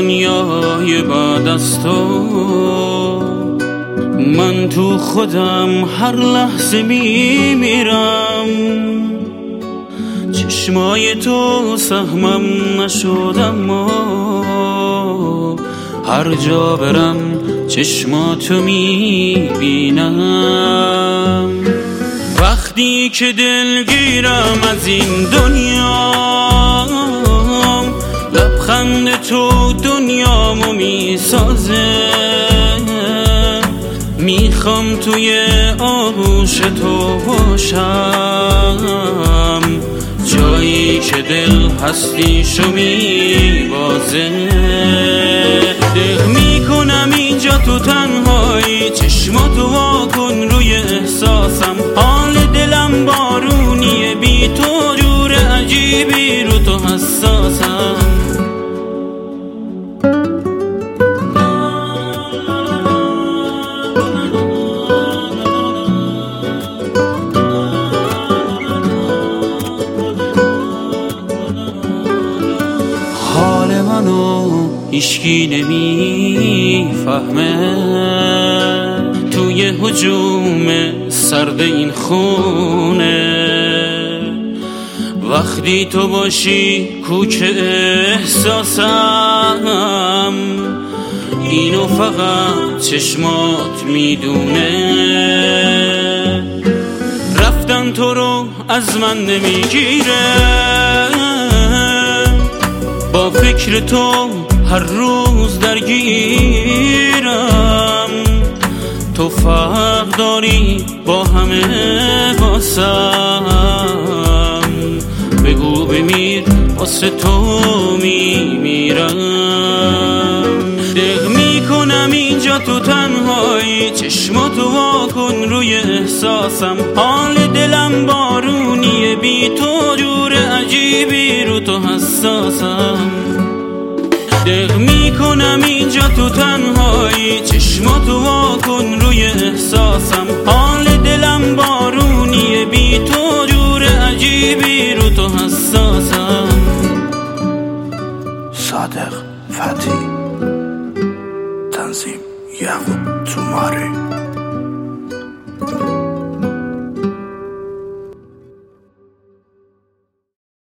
دنیای بعد از تو. من تو خودم هر لحظه میمیرم، چشمای تو سهمم نشد اما هر جا برم چشماتو میبینم. وقتی که دلگیرم از این دنیا، لبخند تو دنیامو میسازه. میخوام توی آغوش تو باشم، جایی که دل هستیشو میبازه. دق میکنم اینجا تو تنهایی، چشماتو واکن روی احساسم. حال دلم بارونیه، بی تو جور عجیبی رو تو حساسم. حال منو هیچکی نمیفهمه، توی هجوم سرد این خونه. وقتی تو باشی کوچه احساسم، اینو فقط چشمات میدونه. رفتن تو رو از من نمیگیره، با فکر تو هر روز درگیرم. تو فرق داری با همه واسم، بگو بمیر واسه تو میمیرم. دق میکنم اینجا تو تنهایی، چشماتو واکن روی احساسم. حال دلم بارونیه، بی تو جور عجیبی رو تو حساسم. دق میکنم اینجا تو تنهایی، چشماتو واکن روی احساسم. حال دلم بارونیه، بی تو جور عجیبی رو تو حساسم. صادق فتی، تنظیم یعقوب توماری.